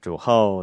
主后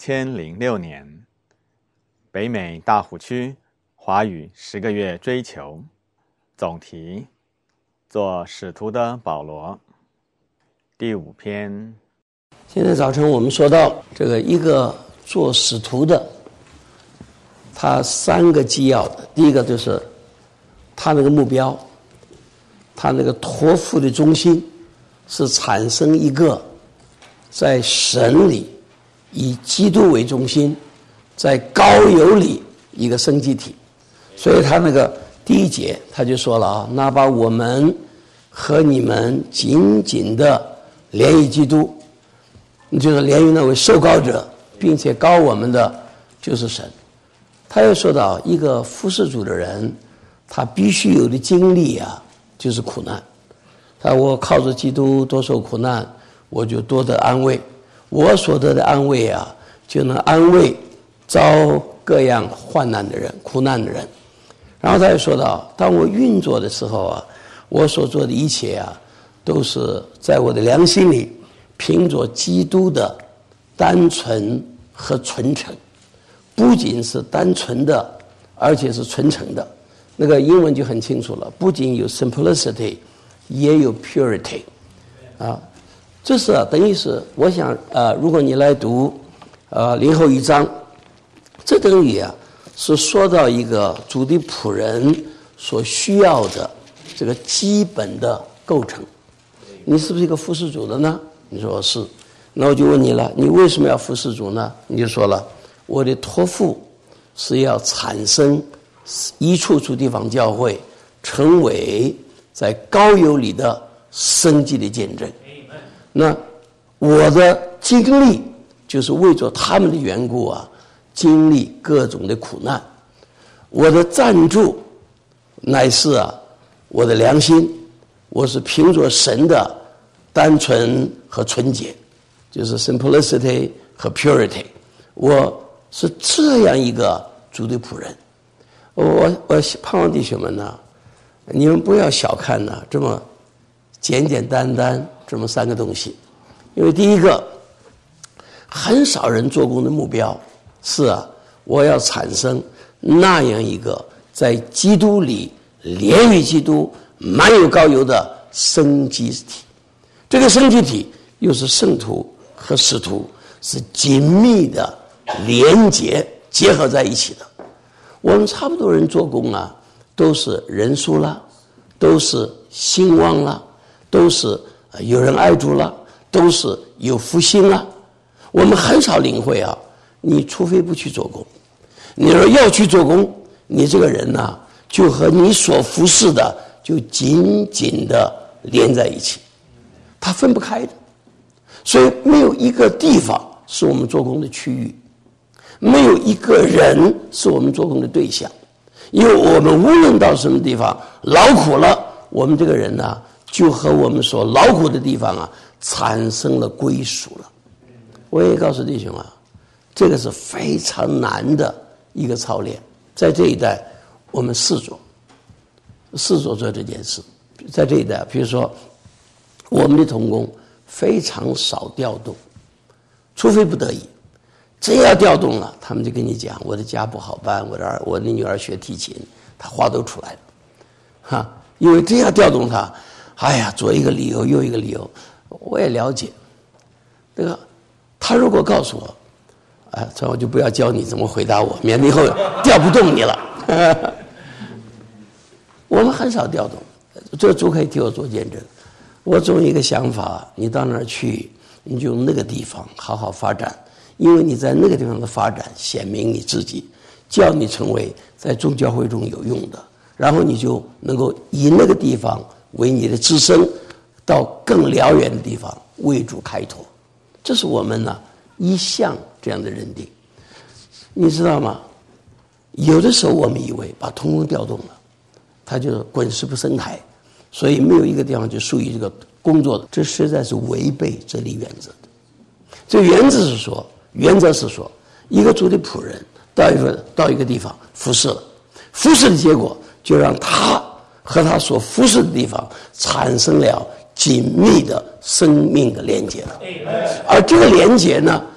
2006年，北美大湖区华语10个月追求，总题：做使徒的保罗，第5篇。 现在早晨我们说到这个一个做使徒的，他3个基要的。第一个就是他那个目标，他那个托付的中心是产生一个在神里以基督为中心，在高油里一个生机体。所以他那个第1节他就说了啊，那把我们和你们紧紧的连于基督，就是连于那位受膏者，并且膏我们的就是神。他又说到一个服侍主的人，他必须有的经历啊，就是苦难。我靠着基督多受苦难，我就多得安慰。我所得的安慰啊，就能安慰遭各样患难的人、苦难的人。然后他又说到，当我运作的时候啊，我所做的一切啊，都是在我的良心里凭着基督的单纯和纯诚，不仅是单纯的，而且是纯诚的。那个英文就很清楚了，不仅有 simplicity， 也有 purity 啊。这是等于是我想如果你来读林后1章，这等于是说到一个主的仆人所需要的这个基本的构成。你是不是一个服侍主的呢？你说是。那我就问你了，你为什么要服侍主呢？你就说了，我的托付是要产生一处处地方教会成为在高油里的生机的见证。那我的经历就是为着他们的缘故啊，经历各种的苦难。我的赞助乃是我的良心，我是凭着神的单纯和纯洁，就是 simplicity 和 purity。我是这样一个主的仆人。我盼望弟兄们呢，你们不要小看呢这么简简单单这么3个东西。因为第一个，很少人做工的目标是我要产生那样一个在基督里连于基督满有膏油的生机体。这个生机体又是圣徒和使徒是紧密的连结合在一起的。我们差不多人做工都是人数啦，都是兴旺啦，都是有人爱主啦，都是有福星啦。我们很少领会你除非不去做工。你说要去做工，你这个人就和你所服侍的就紧紧的连在一起，它分不开的。所以没有一个地方是我们做工的区域，没有一个人是我们做工的对象。因为我们无论到什么地方劳苦了，我们这个人就和我们所劳苦的地方产生了归属了。我也告诉弟兄这个是非常难的一个操练。在这一代我们试着做这件事。在这一代比如说我们的同工非常少调动，除非不得已。真要调动了，他们就跟你讲，我的家不好办，我的女儿学提琴，他话都出来了因为真要调动他，左一个理由右一个理由。我也了解这个，他如果告诉我这我就不要教你怎么回答我，免得以后调不动你了我们很少调动，这主可以替我做见证。我总有一个想法，你到那儿去，你就用那个地方好好发展，因为你在那个地方的发展显明你自己，叫你成为在众教会中有用的，然后你就能够以那个地方为你的支撑，到更辽远的地方为主开拓。这是我们一向这样的认定。你知道吗？有的时候我们以为把同工调动了，他就滚石不生苔，所以没有一个地方就属于这个工作的。这实在是违背这里原则的。这原则是说一个主的仆人到一个地方服侍了，服侍的结果就让他和他所服侍的地方产生了紧密的生命的连接了。而这个连接呢，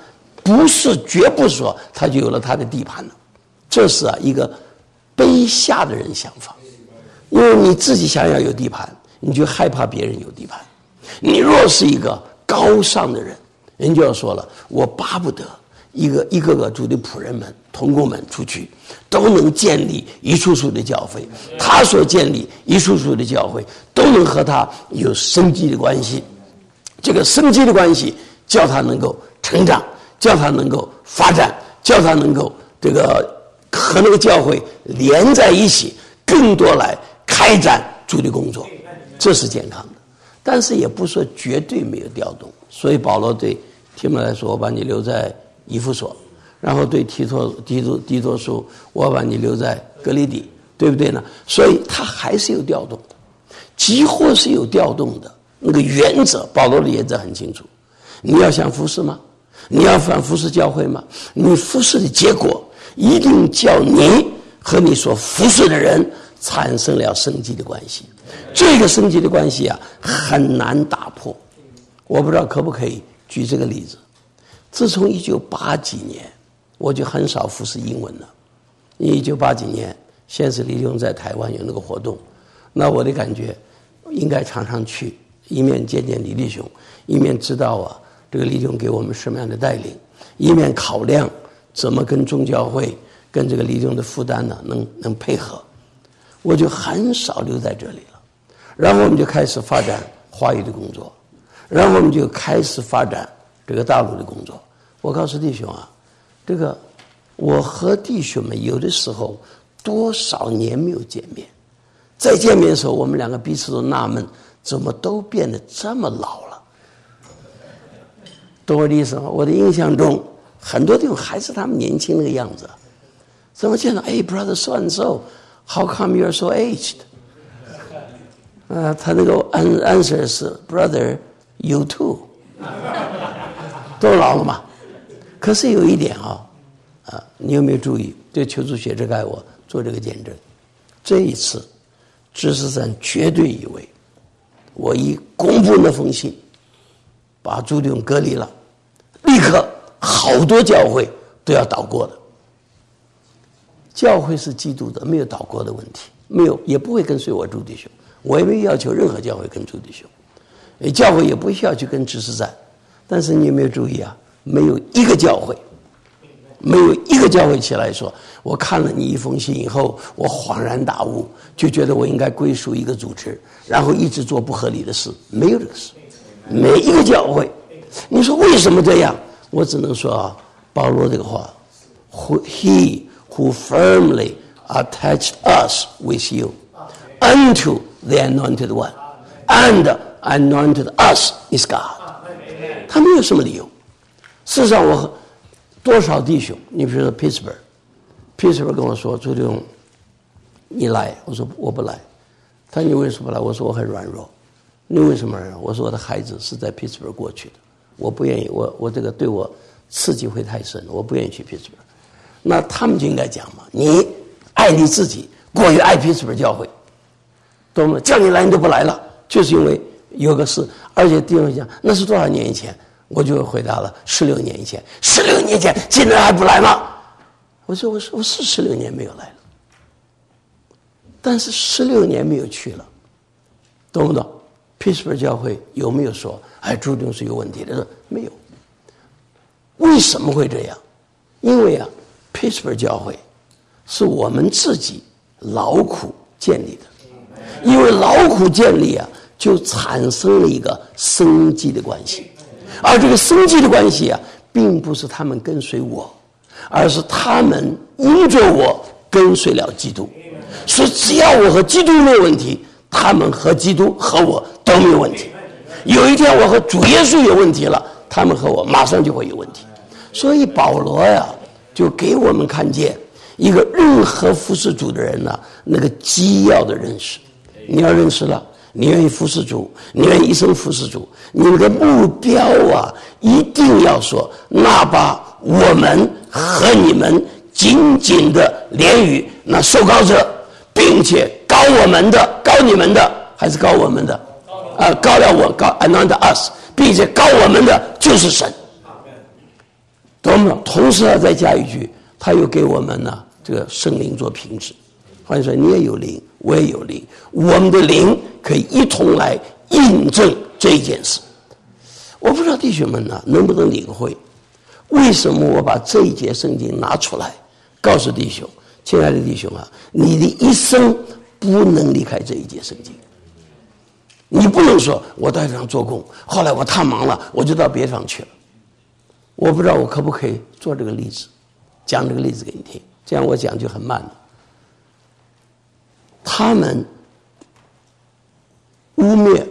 不是，绝不说他就有了他的地盘了。这是一个卑下的人想法，因为你自己想要有地盘，你就害怕别人有地盘。你若是一个高尚的人，人就要说了，我巴不得一个个主的仆人们、同工们出去，都能建立一处处的教会。他所建立一处处的教会，都能和他有生机的关系。这个生机的关系，叫他能够成长，叫他能够发展，叫他能够这个和那个教会连在一起，更多来开展主的工作，这是健康的。但是也不说绝对没有调动。所以保罗对提摩太说，我把你留在以弗所，然后对提多说，我把你留在革哩底，对不对呢？所以他还是有调动的，几乎是有调动的。那个原则，保罗的原则很清楚，你要想服侍吗？你要想服侍教会吗？你服侍的结果一定叫你和你所服侍的人产生了生机的关系。这个生机的关系很难打破。我不知道可不可以举这个例子。自从1980几年，我就很少服侍英文了。1980几年，先是李兄在台湾有那个活动，那我的感觉应该常常去，一面见见李弟兄，一面知道这个李兄给我们什么样的带领，一面考量怎么跟宗教会跟这个李兄的负担呢能配合。我就很少留在这里了。然后我们就开始发展华语的工作，然后我们就开始发展这个大陆的工作。我告诉弟兄这个我和弟兄们有的时候多少年没有见面，再见面的时候，我们两个彼此都纳闷，怎么都变得这么老了？懂我的意思吗？我的印象中，很多地方还是他们年轻那个样子。怎么见到brother so and so，how come you're so aged？他那个 answer 是 brother you too， 都老了嘛。可是有一点你有没有注意？对求主写这个爱我做这个见证。这一次，知识站绝对以为我一公布那封信，把朱弟兄隔离了，立刻好多教会都要倒过的。教会是基督的，没有倒过的问题，没有，也不会跟随我朱弟兄。我也没有要求任何教会跟朱弟兄，教会也不需要去跟知识站。但是你有没有注意没有一个教会，没有一个教会起来说，我看了你一封信以后，我恍然大悟，就觉得我应该归属一个组织，然后一直做不合理的事。没有这个事，每一个教会。你说为什么这样？我只能说保罗这个话 ，He who firmly attached us with you unto the anointed one and anointed us is God。 他没有什么理由。事实上，我多少弟兄，你比如说 Pittsburgh 跟我说，朱弟兄你来，我说我不来。他说你为什么不来？我说我很软弱。你为什么软弱？我说我的孩子是在 Pittsburgh 过去的，我不愿意，我这个对我刺激会太深，我不愿意去 Pittsburgh。那他们就应该讲嘛，你爱你自己过于爱 Pittsburgh 教会，懂吗？叫你来你都不来了，就是因为有个事。而且弟兄讲那是多少年以前？我就回答了16年以前。16年前现在还不来吗？我说我是16年没有来了，但是16年没有去了，懂不懂？ Pittsburgh 教会有没有说朱弟兄是有问题的？说没有。为什么会这样？因为Pittsburgh 教会是我们自己劳苦建立的，因为劳苦建立就产生了一个生机的关系，而这个生机的关系并不是他们跟随我，而是他们因着我跟随了基督。所以只要我和基督没有问题，他们和基督和我都没有问题。有一天我和主耶稣有问题了，他们和我马上就会有问题。所以保罗就给我们看见一个任何服侍主的人那个基要的认识。你要认识了，你愿意服侍主，你愿意一生服侍主，你的目标一定要说，那把我们和你们紧紧的连于那受膏者，并且膏我们的，膏你们的，还是膏我们的？膏了我，膏 anoint us， 并且膏我们的就是神，懂懂了？同时再加一句，他又给我们呢这个圣灵做凭据。换句话说，你也有灵，我也有灵，我们的灵可以一同来印证这一件事。我不知道弟兄们呢能不能领会，为什么我把这一节圣经拿出来，告诉弟兄，亲爱的弟兄啊，你的一生不能离开这一节圣经。你不能说我到地方做工，后来我太忙了，我就到别地方去了。我不知道我可不可以做这个例子，讲这个例子给你听，这样我讲就很慢了。他们污蔑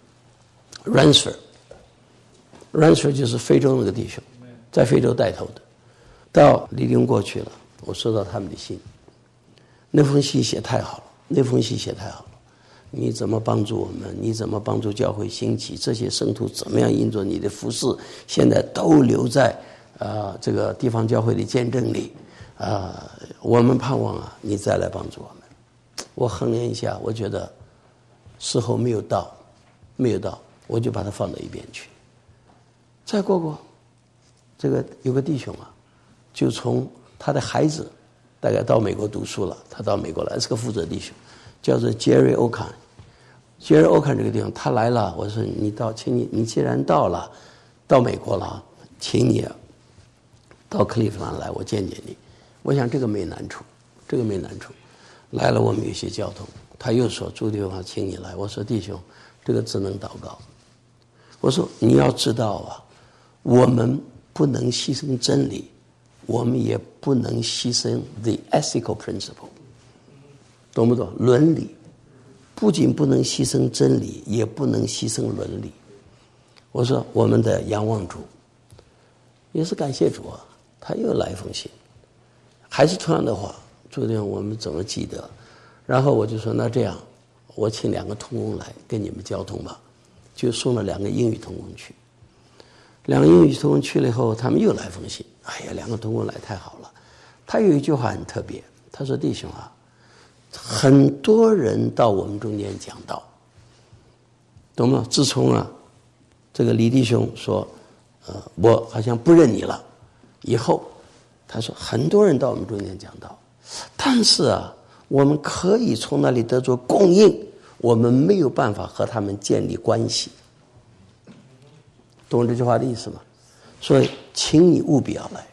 Ransford 就是非洲那个弟兄，在非洲带头的，到李丁过去了，我收到他们的信，那封信写太好了，你怎么帮助我们，你怎么帮助教会兴起，这些圣徒怎么样因着你的服事，现在都留在这个地方教会的见证里，我们盼望你再来帮助我们。我衡量一下，我觉得时候没有到，我就把它放到一边去。再过这个有个弟兄就从他的孩子大概到美国读书了，他到美国来，是个负责弟兄，叫做 Jerry Okan。Jerry Okan 这个地方他来了，我说请你既然到美国了，请你到克利夫兰来，我见见你。我想这个没难处。来了我们有些交通，他又说朱弟兄请你来，我说弟兄，这个只能祷告。我说你要知道我们不能牺牲真理，我们也不能牺牲 the ethical principle， 懂不懂？伦理不仅不能牺牲真理，也不能牺牲伦理。我说我们的仰望主，也是感谢主他又来一封信，还是同样的话，昨天我们怎么记得？然后我就说那这样，我请2个同工来跟你们交通吧，就送了2个英语同工去。2个英语同工去了以后，他们又来封信。哎呀，2个同工来太好了。他有一句话很特别，他说弟兄很多人到我们中间讲道，懂吗？自从这个李弟兄说我好像不认你了以后，他说很多人到我们中间讲道，但是我们可以从那里得着供应，我们没有办法和他们建立关系。懂这句话的意思吗？所以请你务必要来。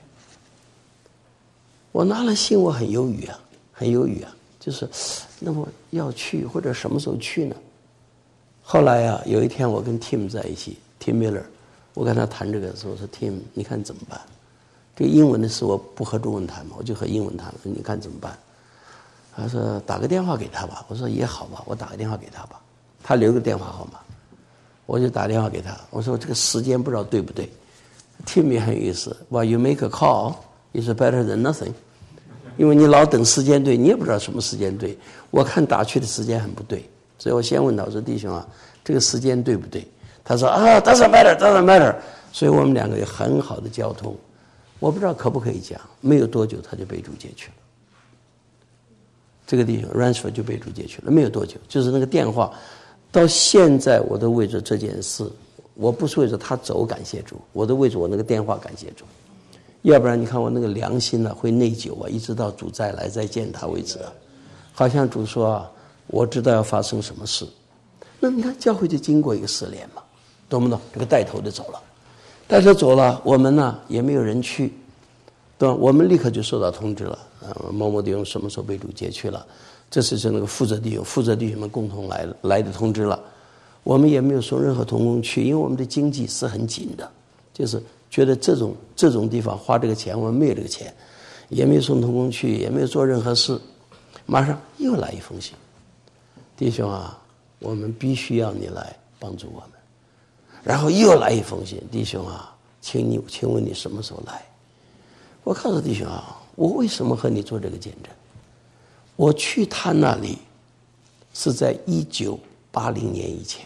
我拿了信，我很犹豫就是那么要去或者什么时候去呢？后来有一天我跟 Tim 在一起 Tim Miller， 我跟他谈这个的时候，我说 Tim 你看怎么办？这个英文的事我不和中文谈嘛，我就和英文谈，你看怎么办？他说打个电话给他吧。我说也好吧，我打个电话给他吧。他留个电话号码，我就打电话给他。我说这个时间不知道对不对。Tim 也很有意思， Well, you make a call is better than nothing。 因为你老等时间对，你也不知道什么时间对。我看打去的时间很不对，所以我先问他，我说弟兄这个时间对不对？他说doesn't matter。 所以我们2个有很好的交通。我不知道可不可以讲，没有多久他就被主接去了。这个弟兄 Ransford 就被主接去了，没有多久，就是那个电话，到现在我都为着这件事，我不是为着他走感谢主，我都为着我那个电话感谢主。要不然你看我那个良心会内疚一直到主再来再见他为止好像主说我知道要发生什么事。那你看教会就经过一个试炼嘛，懂不懂？这个带头的走了，我们也没有人去，对吧？我们立刻就收到通知了，某某弟兄什么时候被主接去了，这是那个负责弟兄们共同来的通知了。我们也没有送任何同工去，因为我们的经济是很紧的，就是觉得这种地方花这个钱，我们没有这个钱，也没有送同工去，也没有做任何事。马上又来一封信，弟兄我们必须要你来帮助我们。然后又来一封信，弟兄请问你什么时候来？我告诉弟兄我为什么和你做这个见证？我去他那里是在1980年以前，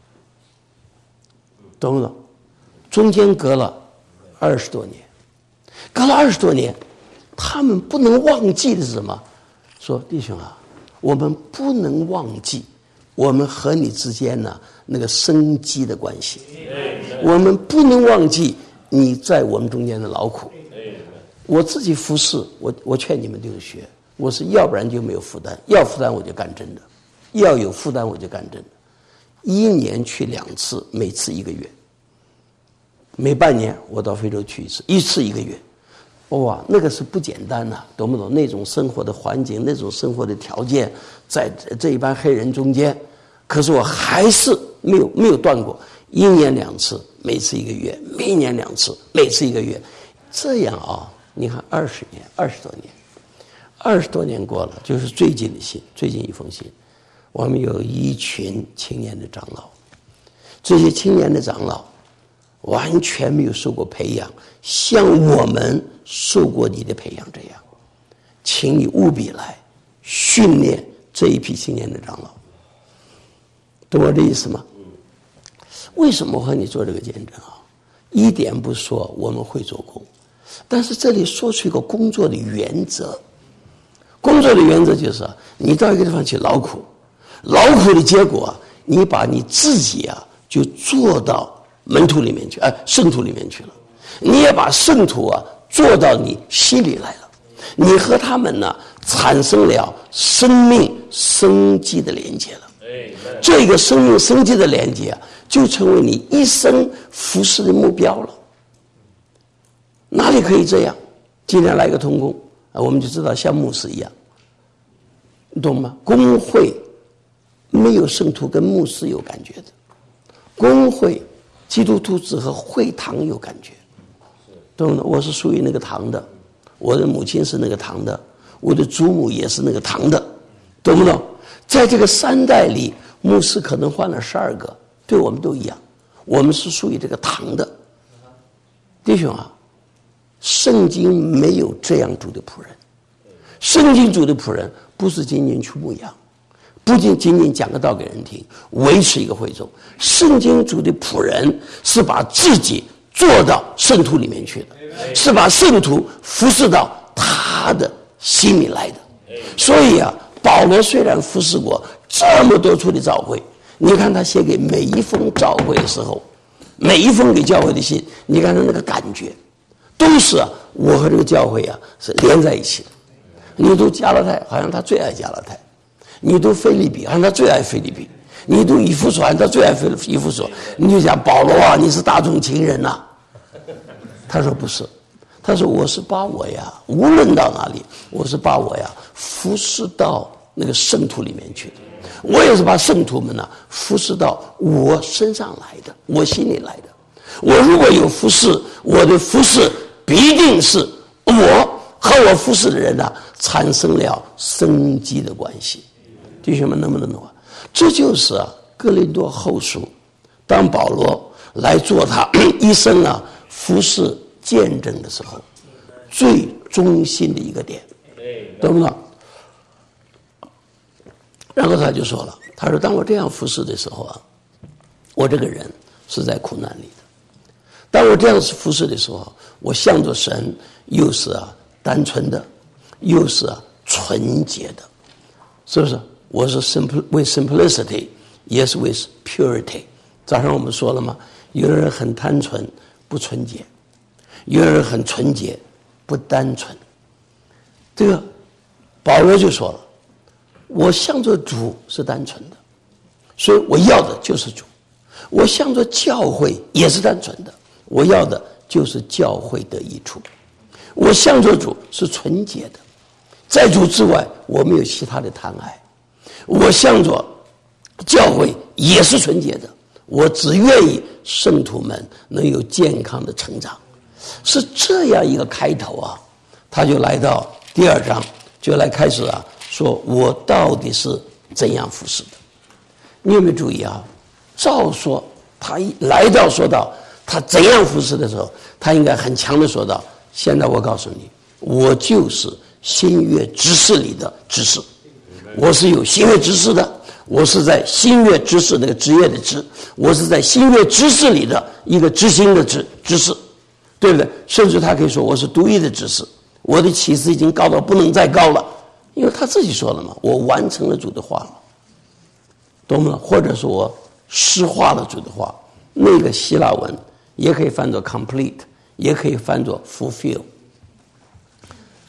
懂不懂？中间隔了20多年，他们不能忘记的是什么？说弟兄我们不能忘记我们和你之间那个生机的关系，我们不能忘记你在我们中间的劳苦， 我自己服侍，我劝你们这个学，我是要不然就没有负担，要负担我就干真的，要有负担我就干真的。1年去2次，每次1个月，每半年我到非洲去1次1个月。哇，那个是不简单呐，懂不懂？那种生活的环境，那种生活的条件，在这一帮黑人中间，可是我还是没有断过，1年2次，每次1个月，每年2次，每次1个月，这样啊，你看20年，20多年过了，就是最近一封信，我们有一群青年的长老，这些青年的长老完全没有受过培养，像我们受过你的培养这样，请你务必来训练这一批青年的长老，懂我的意思吗？为什么和你做这个见证啊？一点不说我们会做工，但是这里说出一个工作的原则。工作的原则就是你到一个地方去劳苦的结果，你把你自己就做到门徒里面去，圣徒里面去了。你也把圣徒做到你心里来了。你和他们呢产生了生命生机的连接了。这个生命生机的连接就成为你一生服侍的目标了。哪里可以这样？今天来个同工，我们就知道像牧师一样，你懂吗？公会没有圣徒跟牧师有感觉的，公会基督徒只和会堂有感觉，懂吗？我是属于那个堂的，我的母亲是那个堂的，我的祖母也是那个堂的，懂不懂？在这个3代里，牧师可能换了12个，对我们都一样，我们是属于这个堂的。弟兄啊，圣经没有这样主的仆人，圣经主的仆人不是仅仅去牧养，不仅仅讲个道给人听，维持一个会众。圣经主的仆人是把自己做到圣徒里面去的，是把圣徒服侍到他的心里来的。所以保罗虽然服侍过这么多处的教会，你看他写给每一封教会的时候，每一封给教会的信，你看他那个感觉都是我和这个教会是连在一起的。你读加拉太，好像他最爱加拉太；你读腓立比，好像他最爱腓立比；你读以弗所，好像他最爱以弗所。你就讲保罗你是大众情人呐。他说不是，他说我是把我无论到哪里，我是把我服侍到那个圣徒里面去的。我也是把圣徒们服侍到我身上来的，我心里来的。我如果有服侍，我的服侍必定是我和我服侍的人产生了生机的关系。弟兄们能不能懂？这就是哥林多后书，当保罗来做他一生服侍见证的时候，最中心的一个点，懂不懂？然后他就说了，他说当我这样服侍的时候我这个人是在苦难里的。当我这样服侍的时候，我向着神又是单纯的，又是纯洁的，是不是？我是为 simplicity， 也是为 purity。早上我们说了吗？有的人很单纯不纯洁，有的人很纯洁不单纯。这个保罗就说了，我向着主是单纯的，所以我要的就是主。我向着教会也是单纯的，我要的就是教会的益处。我向着主是纯洁的，在主之外我没有其他的贪爱。我向着教会也是纯洁的，我只愿意圣徒们能有健康的成长。是这样一个开头他就来到第2章，就来开始说我到底是怎样服侍的。你有没有注意照说他一来到说到他怎样服侍的时候，他应该很强的说到，现在我告诉你，我就是新约执事里的执事，我是有新约执事的，我是在新约执事那个职业的职，我是在新约执事里的一个执行的执事，对不对？甚至他可以说我是独一的执事，我的启示已经高到不能再高了，因为他自己说了嘛，我完成了主的话了，懂吗？或者说我实化了主的话。那个希腊文也可以翻作 complete， 也可以翻作 fulfill，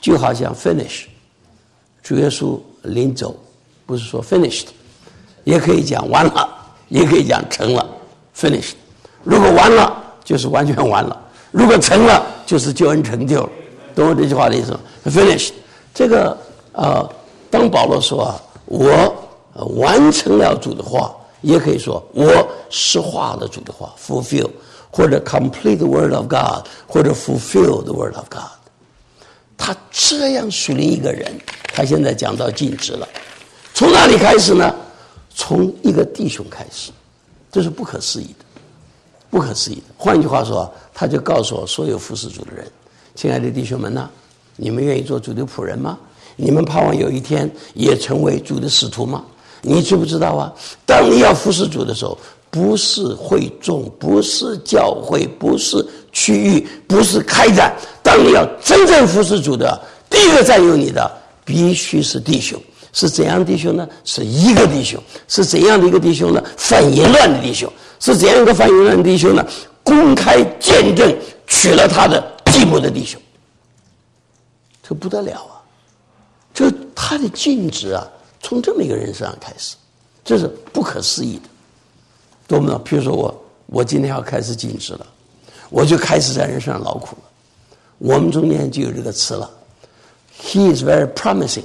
就好像 finish， 主耶稣临走不是说 finished， 也可以讲完了，也可以讲成了 finished。如果完了就是完全完了，如果成了就是救恩成就了，懂我这句话的意思吗？ finished 这个当保罗说啊，我完成了主的话，也可以说我实化了主的话 fulfill， 或者 complete the word of God， 或者 fulfill the word of God。 他这样属灵一个人，他现在讲到尽职了。从哪里开始呢？从一个弟兄开始，这是不可思议的，不可思议的。换句话说，他就告诉我所有服侍主的人，亲爱的弟兄们呐，你们愿意做主的仆人吗？你们盼望有一天也成为主的使徒吗？你知不知道啊？当你要服侍主的时候，不是会众，不是教会，不是区域，不是开展。当你要真正服侍主的，第一个占有你的必须是弟兄。是怎样的弟兄呢？是一个弟兄。是怎样的一个弟兄呢？反淫乱的弟兄。是怎样一个反淫乱的弟兄呢？公开见证娶了他的继母的弟兄。这不得了啊！这他的尽职啊，从这么一个人身上开始，这是不可思议的。懂不懂？比如说我今天要开始尽职了，我就开始在人身上劳苦了。我们中间就有这个词了 ，He is very promising。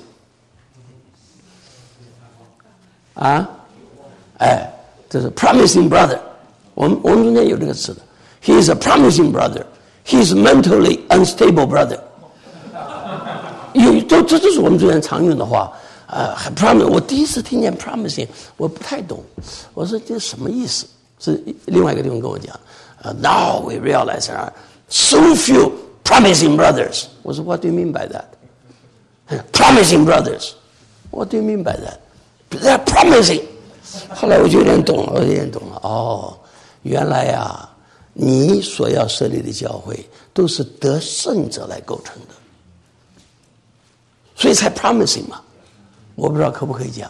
啊，哎，这是 promising brother。我们中间有这个词的 ，He is a promising brother. He is mentally unstable brother。这是我们中间常用的话。promise， 我第一次听见 promising， 我不太懂。我说这什么意思？是另外一个地方跟我讲。Now we realize there are so few promising brothers。我说 What do you mean by that? Promising brothers. What do you mean by that? They're promising。后来我就有点懂了。哦，原来啊，你所要设立的教会都是得胜者来构成的，所以才 promising 嘛。我不知道可不可以讲。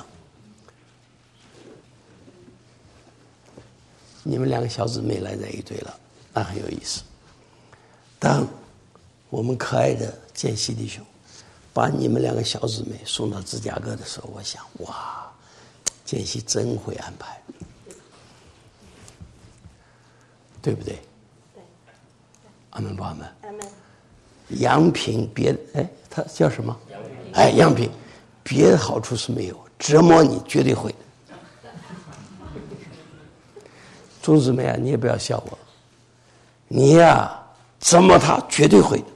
你们两个小姊妹来在一堆了，那很有意思。当我们可爱的建熙弟兄把你们两个小姊妹送到芝加哥的时候，我想，哇，建熙真会安排，对不对？ 对。 阿门不阿门？ 阿门。 杨平他叫什么？杨平，别的好处是没有，折磨你绝对会的。钟姊妹啊，你也不要笑我，你呀折磨他绝对会的。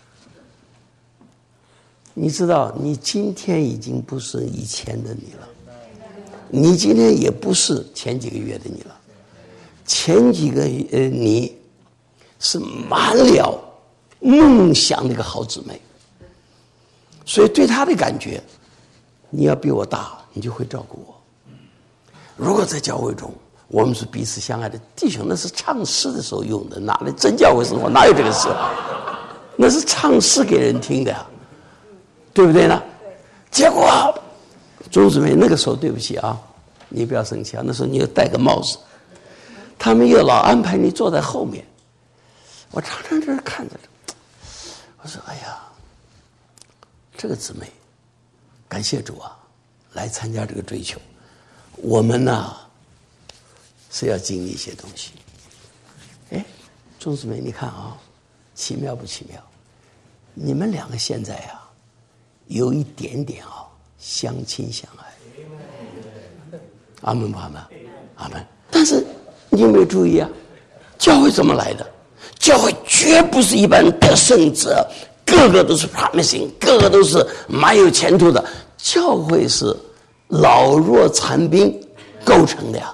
你知道，你今天已经不是以前的你了，你今天也不是前几个月的你了。前几个你是满了梦想的一个好姊妹，所以对他的感觉，你要比我大，你就会照顾我。如果在教会中，我们是彼此相爱的弟兄，那是唱诗的时候用的，哪来真教会生活哪有这个事？那是唱诗给人听的呀，对不对呢？结果钟姊妹那个时候，对不起啊，你不要生气啊，那时候你又戴个帽子，他们又老安排你坐在后面，我常常在这看着，我说哎呀，这个姊妹，感谢主啊，来参加这个追求，我们呢是要经历一些东西。哎，钟姊妹，你看啊，奇妙不奇妙？你们两个现在啊，有一点点啊相亲相爱。阿门不阿门？阿门。但是你有没有注意啊？教会怎么来的？教会绝不是一般得胜者，个个都是 promising， 个个都是蛮有前途的。教会是老弱残兵构成的呀。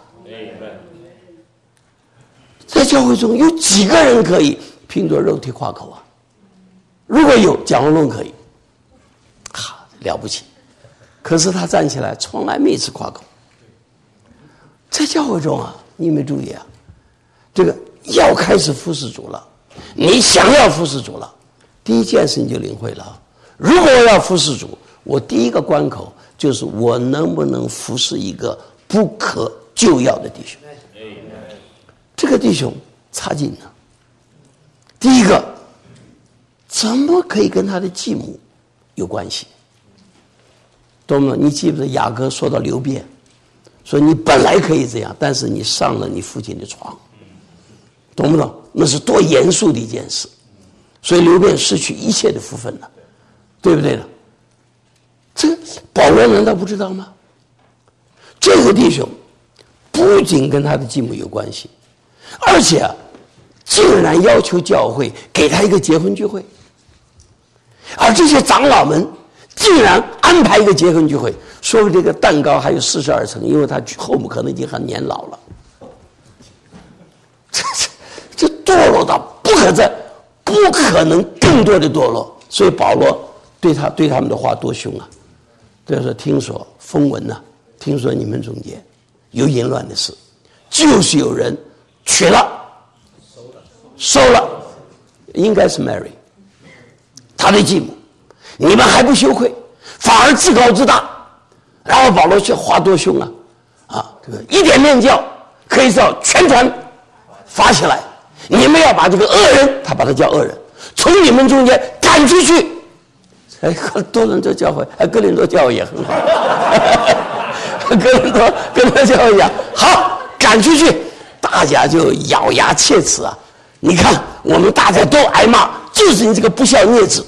在教会中有几个人可以凭着肉体夸口啊？如果有，蒋龙龙可以，了不起。可是他站起来从来没一次夸口。在教会中啊，你有没有注意啊？这个要开始服侍主了，你想要服侍主了，第一件事你就领会了。如果我要服侍主，我第一个关口就是我能不能服侍一个不可救药的弟兄。这个弟兄差劲了。第一个，怎么可以跟他的继母有关系，懂吗？你记不记得雅各说到流便，说你本来可以这样，但是你上了你父亲的床，懂不懂？那是多严肃的一件事，所以流便失去一切的福分了，对不对呢？这个保罗难道不知道吗？这个弟兄不仅跟他的继母有关系，而且竟然要求教会给他一个结婚聚会，而这些长老们竟然安排一个结婚聚会，说这个蛋糕还有42层，因为他后母可能已经很年老了。这堕落到不可能更多的堕落，所以保罗对他们的话多凶啊！对说听说风闻啊，听说你们中间有淫乱的事，就是有人娶了收了，应该是 Mary 他的继母，你们还不羞愧，反而自高自大。然后保罗这话多凶啊！这个一点面教可以叫全团发起来，你们要把这个恶人，他把他叫恶人，从你们中间赶出去。多伦多教会，哥林多教会也很好。哥林多教会讲好，赶出去，大家就咬牙切齿啊！你看，我们大家都挨骂，就是你这个不孝孽子，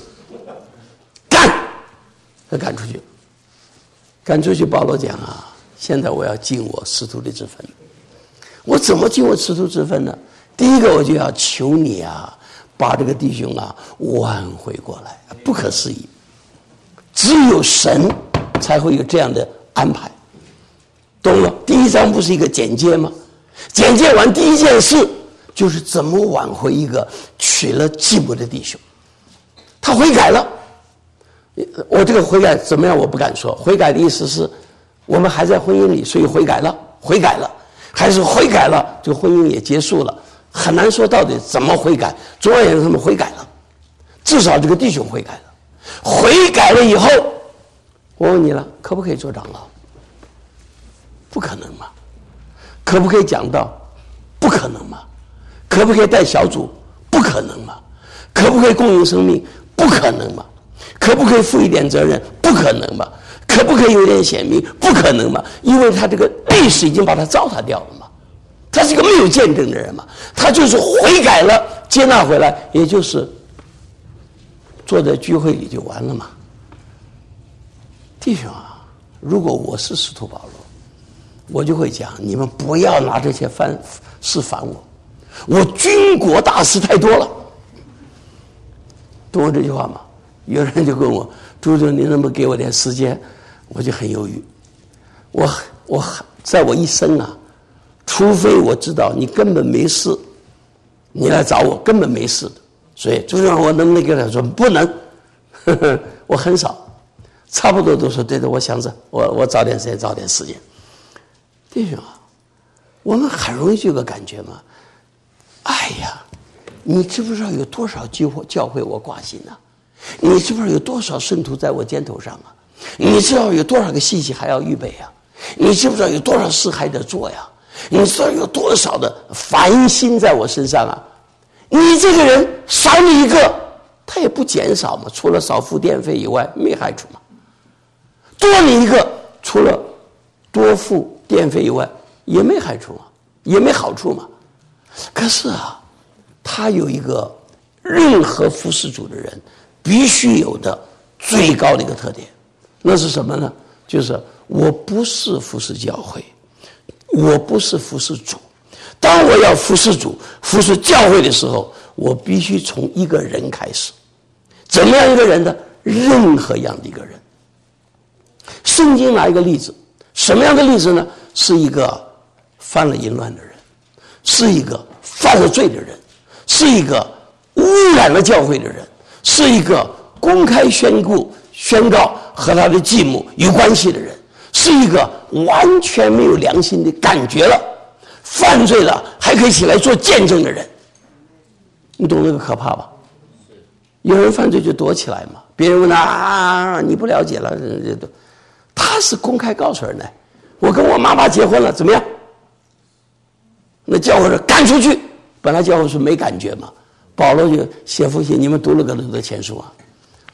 赶出去。赶出去，保罗讲啊，现在我要尽我使徒的职分。我怎么尽我使徒职分呢？第一个，我就要求你啊，把这个弟兄啊挽回过来。不可思议，只有神才会有这样的安排，懂了？第一章不是一个简介吗？简介完第一件事就是怎么挽回一个娶了继母的弟兄，他悔改了。我这个悔改怎么样我不敢说，悔改的意思是我们还在婚姻里，所以悔改了，还是悔改了这个婚姻也结束了，很难说到底怎么悔改。总而言之他们悔改了，至少这个弟兄悔改了。悔改了以后，我问你了，可不可以做长老？不可能嘛。可不可以讲道？不可能嘛。可不可以带小组？不可能嘛。可不可以供应生命？不可能嘛。可不可以负一点责任？不可能嘛。可不可以有点显明？不可能嘛。因为他这个历史已经把他糟蹋掉了嘛。他是一个没有见证的人嘛。他就是悔改了，接纳回来，也就是坐在聚会里就完了嘛。弟兄啊，如果我是使徒保罗，我就会讲，你们不要拿这些事烦我，我军国大事太多了。懂我这句话吗？有人就跟我，朱总，你能不能给我点时间？我就很犹豫。我在我一生啊，除非我知道你根本没事，你来找我根本没事的。所以朱总，我能不能给他说不能？我很少，差不多都说对的。我想着我找点时间，找点时间。弟兄啊，我们很容易就有个感觉嘛。哎呀，你知不知道有多少教会我挂心啊？你知不知道有多少圣徒在我肩头上啊？你知道有多少个信息还要预备啊？你知不知道有多少事还得做呀？你知道有多少的烦心在我身上啊？你这个人少你一个，他也不减少嘛，除了少付电费以外没害处嘛。多你一个，除了多付电费以外也没害处嘛，也没好处嘛。可是啊，他有一个任何服侍主的人必须有的最高的一个特点，那是什么呢？就是我不是服侍教会，我不是服侍主。当我要服侍主、服侍教会的时候，我必须从一个人开始。怎么样一个人呢？任何样的一个人。圣经拿一个例子，什么样的例子呢？是一个犯了淫乱的人，是一个犯了罪的人，是一个污染了教会的人，是一个公开宣告和他的继母有关系的人，是一个完全没有良心的感觉了，犯罪了还可以起来做见证的人。你懂那个可怕吧？有人犯罪就躲起来嘛，别人问他啊，你不了解了，他是公开告诉人的，我跟我妈妈结婚了，怎么样？那教会说赶出去，本来教会是没感觉嘛。保罗就写封信，你们读了哥林多前书啊，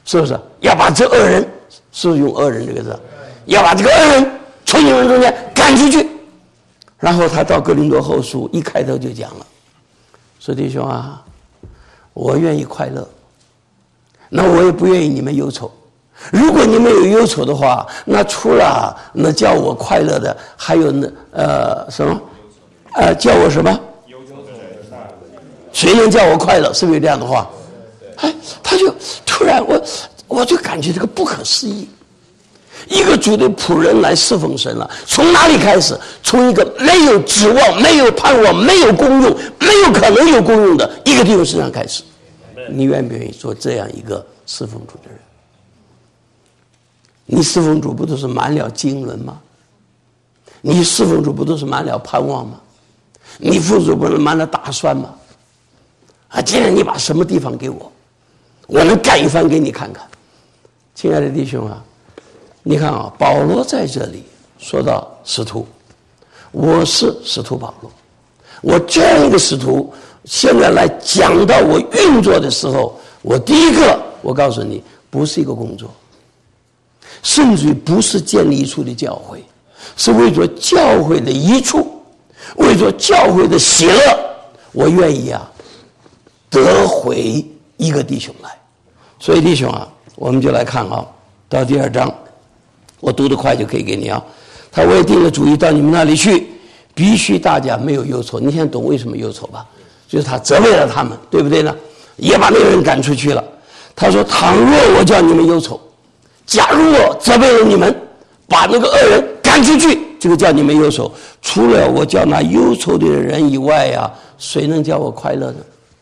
是不是？要把这恶人，是不是用恶人这个字？要把这个恶人从你们中间赶出去。然后他到哥林多后书一开头就讲了，说弟兄啊，我愿意快乐，那我也不愿意你们忧愁。如果你们有忧愁的话，那除了那叫我快乐的，还有什么？叫我什么？谁能叫我快乐？是不是有这样的话？哎，他就突然我就感觉这个不可思议。一个主的仆人来侍奉神了，从哪里开始？从一个没有指望、没有盼望、没有功用、没有可能有功用的一个弟兄身上开始。你愿不愿意做这样一个侍奉主的人？你侍奉主不都是满了经纶吗？你侍奉主不都是满了盼望吗？你侍奉主不是满了打算吗？既然你把什么地方给我，我能干一番给你看看。亲爱的弟兄啊，你看啊，保罗在这里说到使徒，我是使徒保罗，我这样一个使徒，现在来讲到我运作的时候，我第一个，我告诉你，不是一个工作，甚至于不是建立一处的教会，是为着教会的益处，为着教会的喜乐，我愿意得回一个弟兄来。所以弟兄啊，我们就来看到第2章，我读得快就可以给你他我也定了主意到你们那里去，必须大家没有忧愁。你现在懂为什么忧愁吧？就是他责备了他们，对不对呢？也把那个人赶出去了。他说，倘若我叫你们忧愁，假如我责备了你们，把那个恶人赶出去，这个叫你们忧愁。除了我叫那忧愁的人以外谁能叫我快乐呢？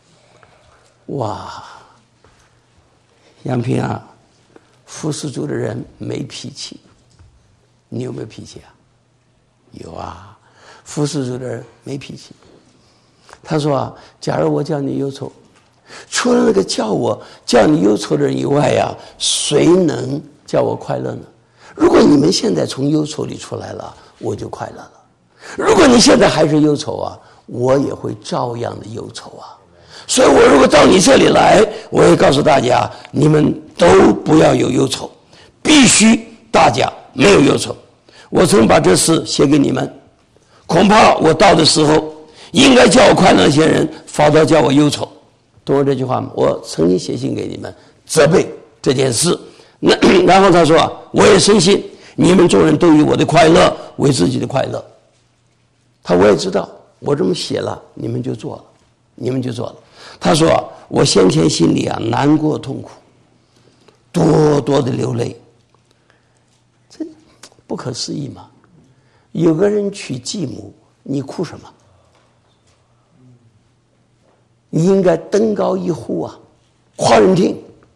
哇，杨平服侍主的人没脾气，你有没有脾气有服侍主的人没脾气。他说假如我叫你忧愁，除了那个叫你忧愁的人以外谁能叫我快乐呢？如果你们现在从忧愁里出来了，我就快乐了。如果你现在还是忧愁我也会照样的忧愁所以我如果到你这里来，我会告诉大家，你们都不要有忧愁，必须大家没有忧愁。我曾把这事写给你们，恐怕我到的时候，应该叫我快乐那些人，反倒叫我忧愁。懂我这句话吗？我曾经写信给你们，责备这件事。然后他说我也深信你们众人都以我的快乐为自己的快乐。我也知道我这么写了，你们就做了。他说我先前心里难过痛苦，多多的流泪。这不可思议嘛！有个人娶继母，你哭什么？你应该登高一呼哗人听，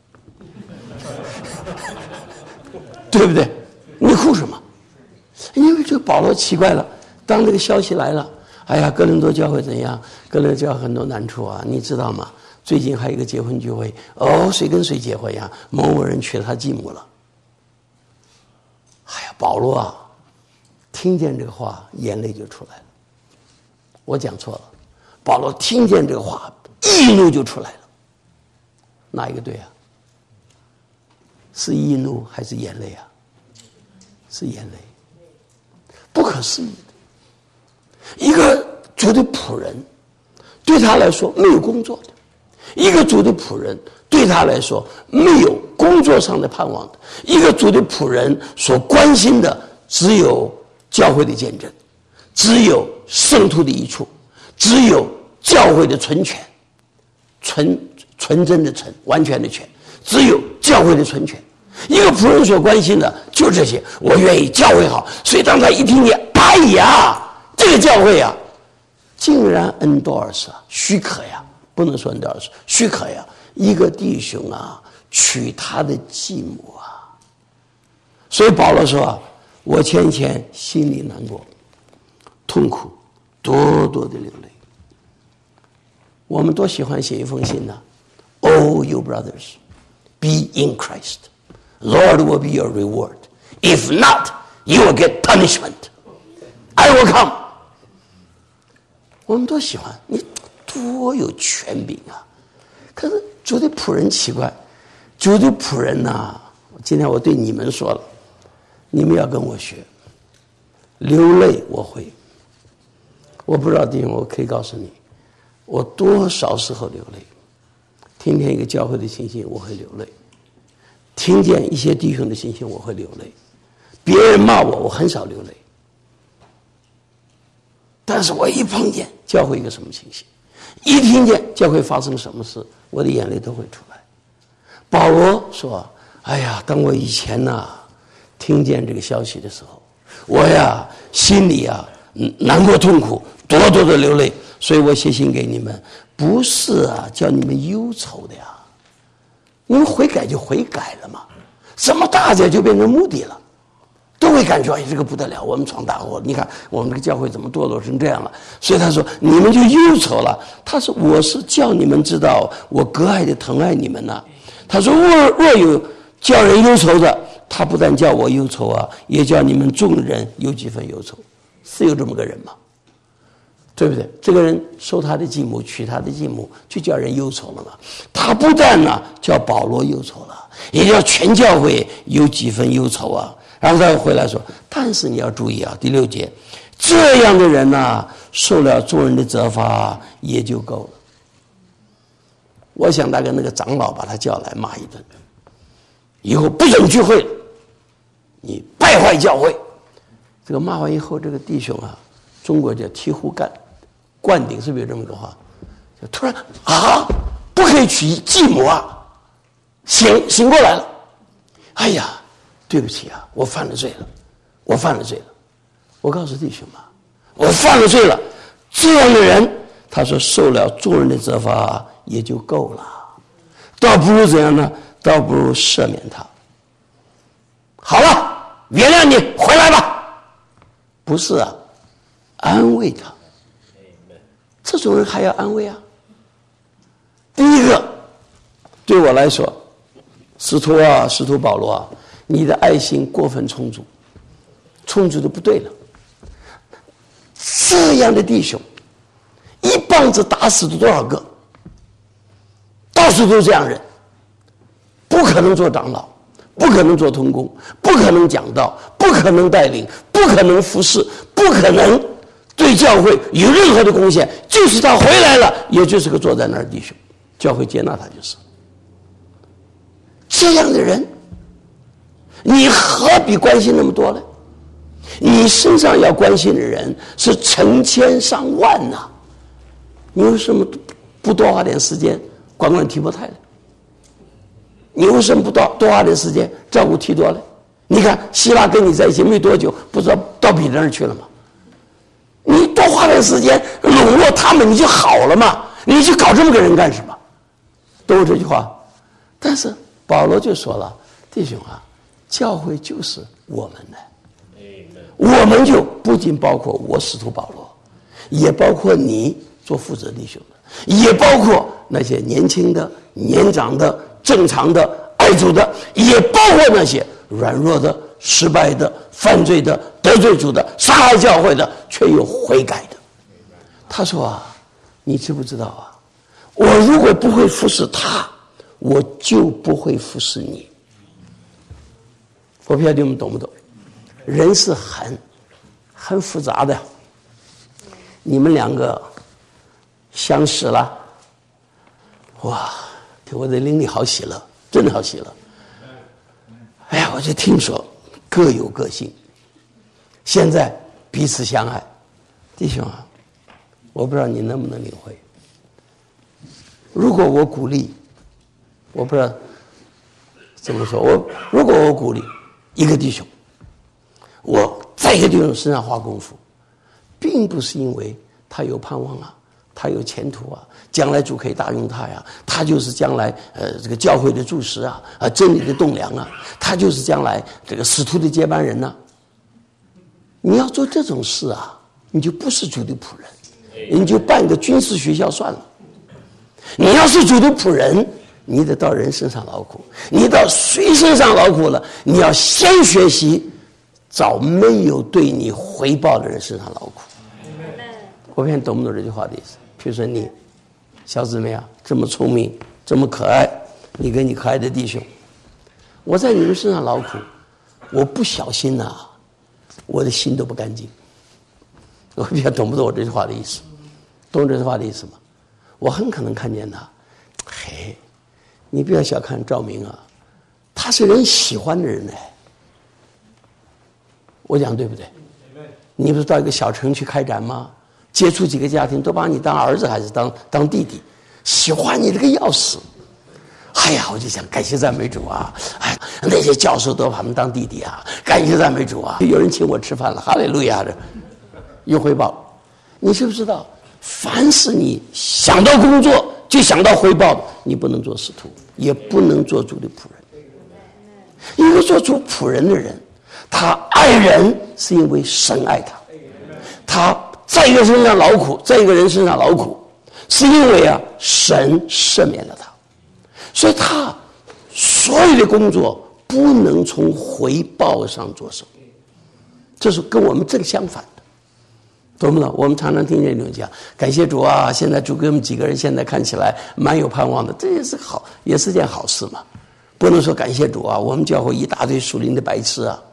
对不对？你哭什么？因为这个保罗奇怪了，当这个消息来了，哎呀，哥林多教会怎样？哥林多教会很多难处你知道吗？最近还有一个结婚聚会，谁跟谁结婚某某人娶了他继母了。哎呀，保罗听见这个话，眼泪就出来了。我讲错了，保罗听见这个话，义怒就出来了。哪一个对是义怒还是眼泪是眼泪。不可思议的，一个主的仆人对他来说没有工作的，一个主的仆人对他来说没有工作上的盼望的，一个主的仆人所关心的只有教会的见证，只有圣徒的益处，只有教会的纯全，纯真的纯，完全的全，只有教会的纯全。一个仆人所关心的就这些，我愿意教会好。所以当他一听见，哎呀，这个教会竟然endorse许可不能说endorse，许可一个弟兄娶他的继母所以保罗说我前心里难过痛苦，多多的流泪。我们多喜欢写一封信Oh you brothers, be in Christ, Lord will be your reward. If not, you will get punishment. I will come. 我们多喜欢你，多有权柄可是主的仆人奇怪， 主的仆人呐，今天我对你们说了，你们要跟我学，流泪我会。我不知道弟兄，我可以告诉你，我多少时候流泪。听见一个教会的信息我会流泪，听见一些弟兄的信息我会流泪，别人骂我我很少流泪，但是我一碰见教会一个什么情形，一听见教会发生什么事，我的眼泪都会出来。保罗说，哎呀，当我以前听见这个消息的时候，我呀心里难过痛苦，多的流泪，所以我写信给你们，不是叫你们忧愁的呀，你们悔改就悔改了嘛，什么大罪就变成目的了，都会感觉哎，这个不得了，我们闯大祸，你看我们这个教会怎么堕落成这样了。所以他说你们就忧愁了，他说我是叫你们知道我格外的疼爱你们呢。他说若有叫人忧愁的，他不但叫我忧愁也叫你们众人有几分忧愁。是有这么个人吗？对不对？这个人收他的继母，娶他的继母，就叫人忧愁了嘛。他不但叫保罗忧愁了，也叫全教会有几分忧愁然后他回来说，但是你要注意第6节，这样的人受了众人的责罚也就够了。我想大概那个长老把他叫来骂一顿，以后不准聚会了，你败坏教会。这个骂完以后，这个弟兄中国叫醍醐灌顶，是不是有这么一个话？就突然不可以娶继母醒过来了。哎呀，对不起我犯了罪了，我犯了罪了。我告诉弟兄们，我犯了罪了。这样的人，他说受了众人的责罚也就够了，倒不如怎样呢？倒不如赦免他。好了，原谅你，回来吧。不是安慰他。这种人还要安慰第一个，对我来说，使徒保罗你的爱心过分充足的不对了。这样的弟兄，一棒子打死了多少个？到处都这样人，不可能做长老，不可能做同工，不可能讲道，不可能带领，不可能服侍，不可能对教会有任何的贡献，就是他回来了，也就是个坐在那儿的弟兄，教会接纳他就是。这样的人，你何必关心那么多呢？你身上要关心的人是成千上万你为什么不多花点时间管提摩太呢？你为什么不多花点时间照顾提多呢？你看希拉跟你在一起没多久，不知道到彼得那儿去了吗？你多花点时间笼络他们，你就好了嘛。你去搞这么个人干什么？都有这句话。但是保罗就说了，弟兄教会就是我们的，我们就不仅包括我使徒保罗，也包括你做负责弟兄的，也包括那些年轻的、年长的、正常的、爱主的，也包括那些软弱的、失败的、犯罪的、得罪主的、杀害教会的，却又悔改的。他说你知不知道我如果不会服侍他，我就不会服侍你。我不晓得你们懂不懂？人是很复杂的。你们两个相识了，哇，我的灵里好喜乐，真的好喜乐。哎呀，我就听说各有各性，现在彼此相爱。弟兄我不知道你能不能领会。如果我鼓励，我不知道怎么说，如果我鼓励一个弟兄，我在一个弟兄身上花功夫，并不是因为他有盼望他有前途将来主可以大用他他就是将来这个教会的柱石真理的栋梁他就是将来这个使徒的接班人你要做这种事你就不是主的仆人，你就办个军事学校算了。你要是主的仆人，你得到人身上劳苦，你到谁身上劳苦了，你要先学习找没有对你回报的人身上劳苦。我不知道你懂不懂这句话的意思。比如说你小姊妹这么聪明，这么可爱， 你跟你可爱的弟兄，我在你们身上劳苦，我不小心啊，我的心都不干净。我不知道懂不懂我这句话的意思？懂这句话的意思吗？我很可能看见他，嘿，你不要小看赵明啊，他是人喜欢的人呢。我讲对不对？你不是到一个小城去开展吗？接触几个家庭，都把你当儿子还是当弟弟，喜欢你这个要死。哎呀，我就想感谢赞美主啊！哎，那些教授都把他们当弟弟啊，感谢赞美主啊！有人请我吃饭了，哈利路亚的，有回报。你知不知道？凡是你想到工作就想到回报的，你不能做使徒，也不能做主的仆人。因为做主仆人的人，他爱人是因为神爱他，他在一个身上劳苦，在一个人身上劳苦，是因为啊神赦免了他，所以他所有的工作不能从回报上着手，这是跟我们正相反的，懂不懂？我们常常听见有人讲感谢主啊，现在主给我们几个人现在看起来蛮有盼望的，这也是好，也是件好事嘛。不能说感谢主啊，我们教会一大堆属灵的白痴啊，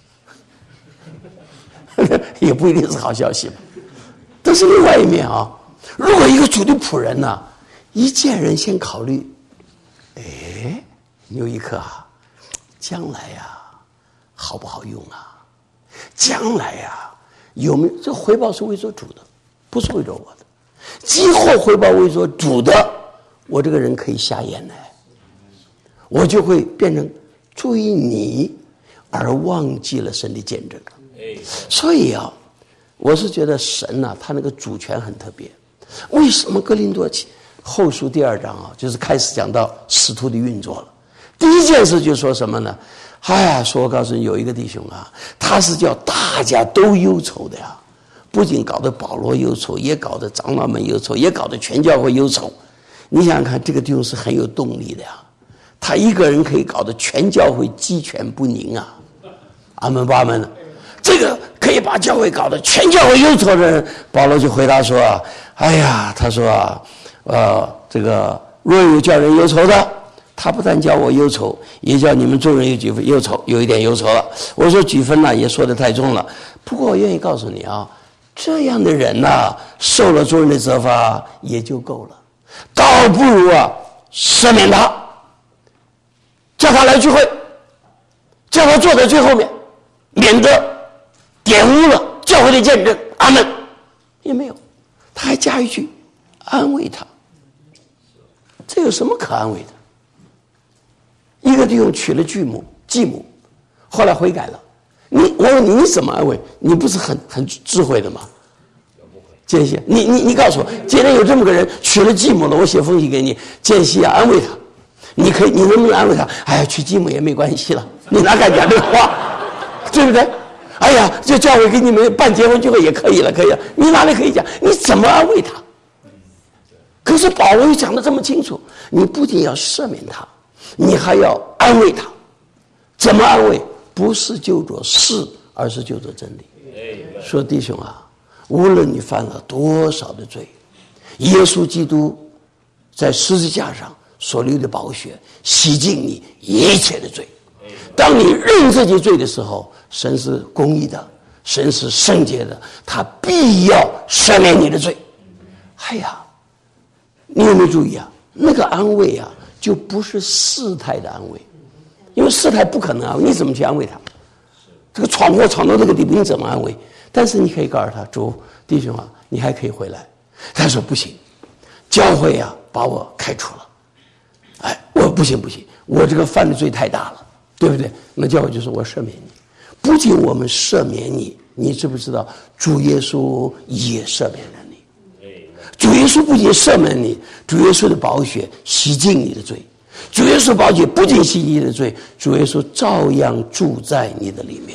也不一定是好消息嘛。但是另外一面啊，如果一个主的仆人呢，一见人先考虑，哎，有一刻啊，将来啊好不好用啊？将来啊有没有这回报是为做主的，不是为着我的。今后回报为做主的，我这个人可以瞎眼呢，我就会变成注意你而忘记了神的见证。所以啊，我是觉得神啊，他那个主权很特别。为什么哥林多后书第2章啊，就是开始讲到使徒的运作了。第一件事就说什么呢？哎呀，说我告诉你，有一个弟兄啊，他是叫大家都忧愁的呀，不仅搞得保罗忧愁，也搞得长老们忧愁，也搞得全教会忧愁。你想想看，这个弟兄是很有动力的呀，他一个人可以搞得全教会鸡犬不宁啊！阿门巴门。这个可以把教会搞得全教会忧愁的人，保罗就回答说：“哎呀，他说这个若有叫人忧愁的，他不但叫我忧愁，也叫你们众人有几分忧愁，有一点忧愁了。”我说几分呢，也说得太重了。不过我愿意告诉你啊，这样的人呢，受了众人的责罚也就够了，倒不如啊赦免他，叫他来聚会，叫他坐在最后面，免得玷污了教会的见证。阿门。也没有，他还加一句安慰他。这有什么可安慰的？一个弟兄娶了继母，后来悔改了，我问你怎么安慰？你不是很智慧的吗？间隙，你告诉我，今天有这么个人娶了继母了，我写封信给你，间隙啊安慰他，你能不能安慰他？哎呀，娶继母也没关系了，你哪敢讲这个话，对不对？哎呀，这教会给你们办结婚聚会也可以了，你哪里可以讲？你怎么安慰他？可是保罗讲得这么清楚，你不仅要赦免他，你还要安慰他。怎么安慰？不是就着事，而是就着真理。说弟兄啊，无论你犯了多少的罪，耶稣基督在十字架上所流的宝血洗净你一切的罪。当你认自己罪的时候，神是公义的，神是圣洁的，他必要赦免你的罪。哎呀，你有没有注意啊？那个安慰啊，就不是事态的安慰，因为事态不可能安慰，你怎么去安慰他？这个闯祸闯到这个地步，你怎么安慰？但是你可以告诉他，主弟兄啊，你还可以回来。他说不行，教会啊把我开除了。哎，我不行，我这个犯的罪太大了，对不对？那教会就说我赦免你。不仅我们赦免你，你知不知道主耶稣也赦免了你？主耶稣不仅赦免你，主耶稣的宝血洗净你的罪，主耶稣宝血不仅洗净你的罪，主耶稣照样住在你的里面。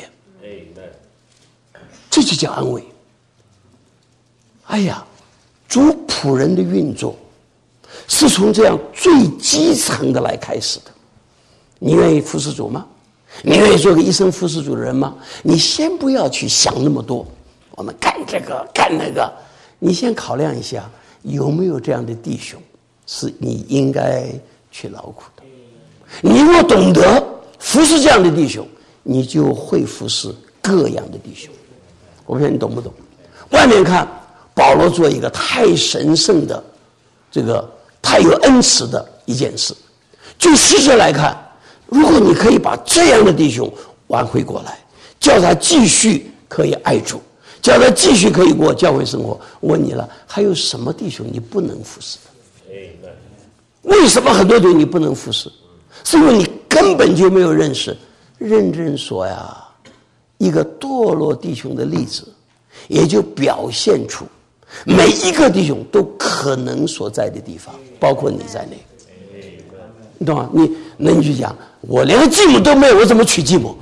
这就叫安慰。哎呀，主仆人的运作是从这样最基层的来开始的。你愿意服侍主吗？你愿意做个一生服侍主的人吗？你先不要去想那么多，我们干这个干那个，你先考量一下有没有这样的弟兄是你应该去劳苦的。 你若懂得服侍这样的弟兄，你就会服侍各样的弟兄。我不知道你懂不懂？外面看保罗做一个太神圣的，这个太有恩慈的一件事，就实质来看，如果你可以把这样的弟兄挽回过来，叫他继续可以爱主，叫他继续可以过教会生活，我问你了，还有什么弟兄你不能服侍的？为什么很多弟兄你不能服侍？是因为你根本就没有认识。认真说呀，一个堕落弟兄的例子，也就表现出每一个弟兄都可能所在的地方，包括你在内。你懂吗？你去讲，我连个继母都没有，我怎么娶继母？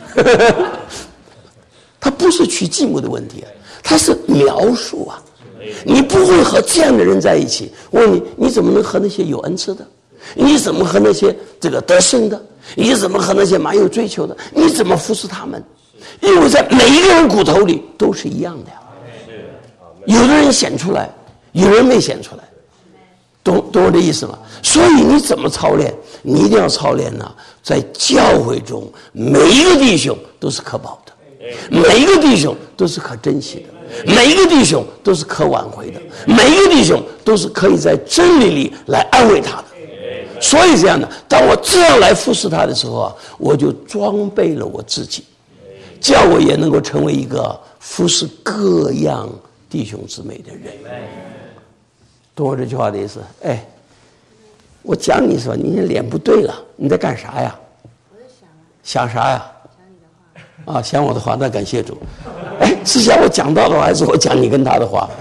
他不是娶继母的问题，他是描述啊。你不会和这样的人在一起，我问你，你怎么能和那些有恩赐的？你怎么和那些这个得胜的？你怎么和那些蛮有追求的？你怎么服侍他们？因为在每一个人骨头里都是一样的呀。有的人显出来，有人没显出来，懂我的意思吗？所以你怎么操练？你一定要操练呢，在教会中每一个弟兄都是可保的，每一个弟兄都是可珍惜的，每一个弟兄都是可挽回的，每一个弟兄都是可以在真理里来安慰他的。所以这样的，当我这样来服侍他的时候啊，我就装备了我自己，叫我也能够成为一个服侍各样弟兄姊妹的人。懂我这句话的意思？哎，我讲你说你脸不对了，你在干啥呀？ 我在想啊。 想啥呀？ 想你的话。 啊，想我的话，那感谢主。哎，是想我讲到的话，还是我讲你跟他的话？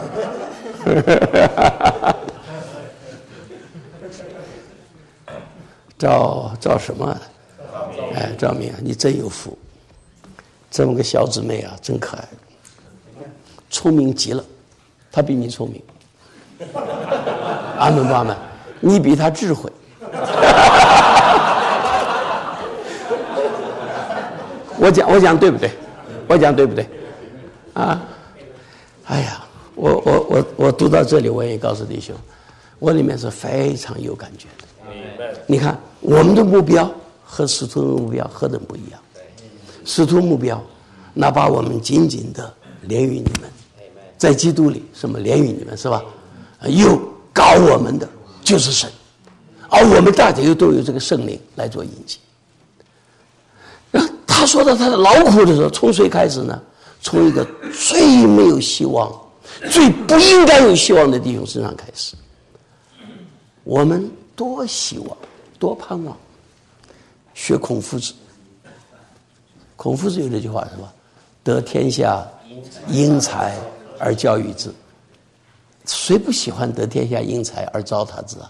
赵什么？哎，赵明啊，你真有福，这么个小姊妹啊，真可爱，聪明极了，她比你聪明。阿门不阿门？你比她智慧。我讲对不对？我讲对不对？啊！哎呀，我读到这里，我也告诉弟兄，我里面是非常有感觉的。你看，我们的目标和使徒的目标何等不一样！使徒目标，那把我们紧紧的连于你们，在基督里什么连于你们是吧？又搞我们的就是神，而我们大家又都有这个圣灵来做印记。他说到他的劳苦的时候，从谁开始呢？从一个最没有希望、最不应该有希望的弟兄身上开始。我们多希望，多盼望，学孔夫子。孔夫子有这句话是吧？得天下英才而教育之。谁不喜欢得天下英才而糟蹋之啊？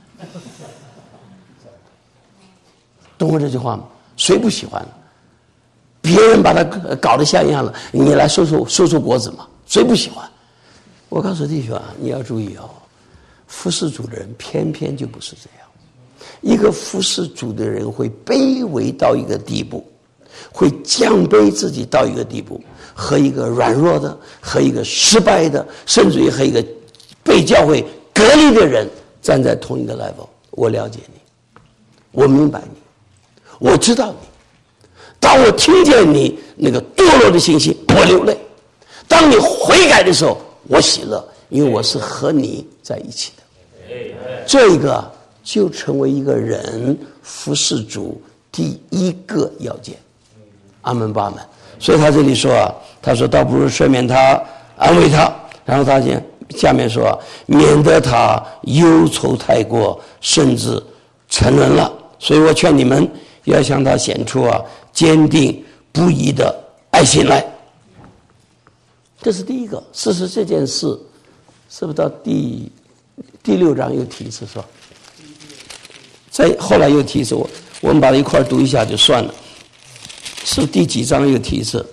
懂我这句话吗？谁不喜欢？别人把他搞得像样了，你来收果子嘛？谁不喜欢？我告诉弟兄啊，你要注意哦，服侍主的人偏偏就不是这样。一个服侍主的人会卑微到一个地步，会降卑自己到一个地步，和一个软弱的，和一个失败的，甚至于和一个被教会隔离的人站在同一个 level。我了解你，我明白你，我知道你。当我听见你那个堕落的信息，我流泪；当你悔改的时候，我喜乐，因为我是和你在一起的。这个就成为一个人服侍主第一个要件。阿门不阿门？所以他这里说啊，他说倒不如赦免他，安慰他，然后他下面说，免得他忧愁太过，甚至沉沦了。所以我劝你们要向他显出坚定不移的爱心来。这是第一个。事实这件事是不是到第6章又提一次是吧？再后来又提一次，我们把它一块读一下就算了。是第几章又提一次？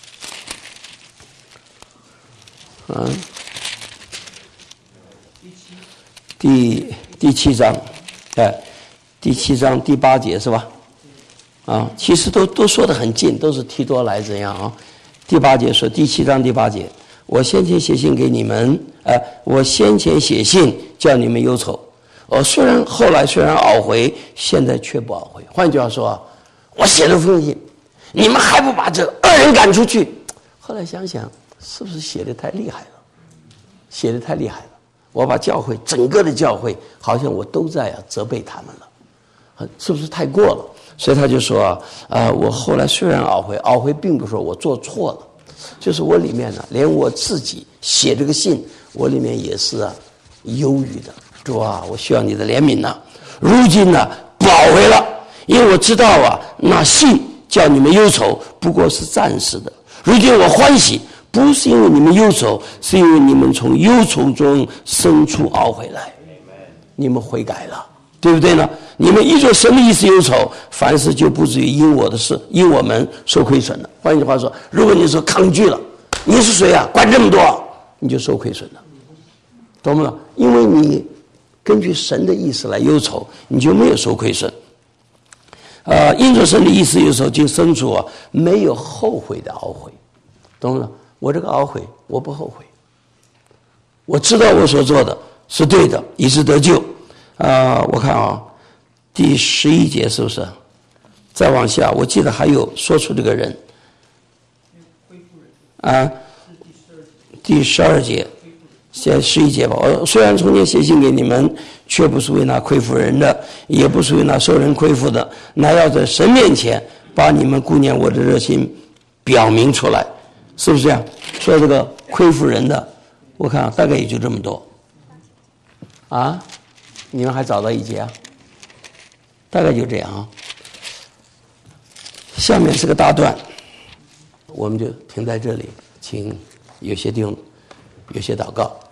第7章，第7章第8节是吧？其实都说得很近，都是提多来怎样啊？第8节说，第7章第8节，我先前写信给你们，我先前写信叫你们忧愁， 后来虽然懊悔，现在却不懊悔。换句话说，我写了封信，你们还不把这恶人赶出去？后来想想，是不是写得太厉害了？写得太厉害了，我把教会整个的教会，好像我都在责备他们了，是不是太过了？所以他就说我后来虽然懊悔并不是说我做错了，就是我里面呢，连我自己写这个信，我里面也是忧郁的。主啊，我需要你的怜悯呐！如今呢，不懊悔了，因为我知道那信叫你们忧愁，不过是暂时的。如今我欢喜，不是因为你们忧愁，是因为你们从忧愁中生出懊悔来，你们悔改了，对不对呢？你们依着神的意思忧愁，凡事就不至于因我们受亏损了。换句话说，如果你说抗拒了，你是谁啊？管这么多，你就受亏损了，懂吗？因为你根据神的意思来忧愁，你就没有受亏损。因着神的意思忧愁，就生出没有后悔的懊悔，懂吗？我这个懊悔，我不后悔，我知道我所做的是对的，以致得救。我看第11节是不是？再往下，我记得还有说出这个人第12节。现在11节吧。我虽然从前写信给你们，却不是为那亏负人的，也不是为那受人亏负的，乃要在神面前把你们顾念我的热心表明出来，是不是这样？说这个亏负人的，我看大概也就这么多。你们还找到一节大概就这样下面是个大段，我们就停在这里，请有些弟兄有些祷告。